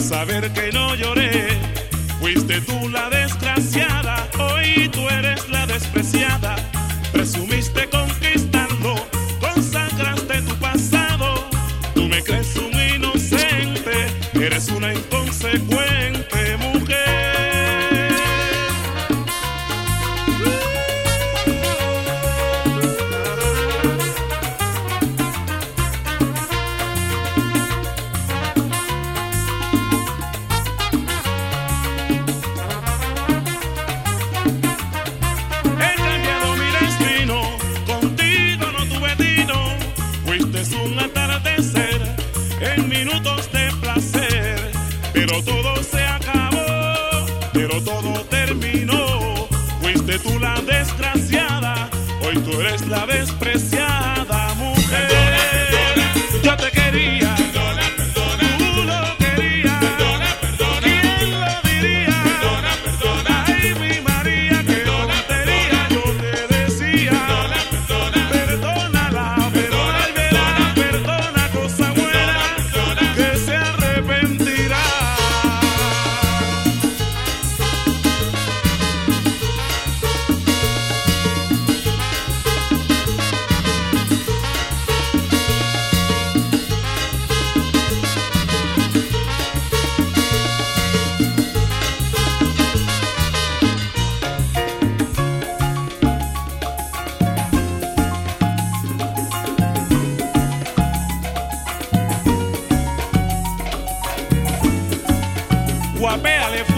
saber que no lloré. Fuiste tú la desgraciada, hoy tú eres la despreciada. Presumiste conquistando, consagraste tu pasado. Tú me crees un inocente, eres una inconsecuente mujer. Un atardecer en minutos de placer, pero todo se acabó, pero todo terminó. Fuiste tú la desgraciada, hoy tú eres la despreciada mujer. Perdona, perdona, yo te quería, perdona, perdona, tú lo querías, perdona, perdona, ¿quién lo diría? Perdona, perdona, ay mi María, que tontería yo te decía. Perdona, perdona, perdónala, perdona cosa buena que se arrepentirá. Guapéale.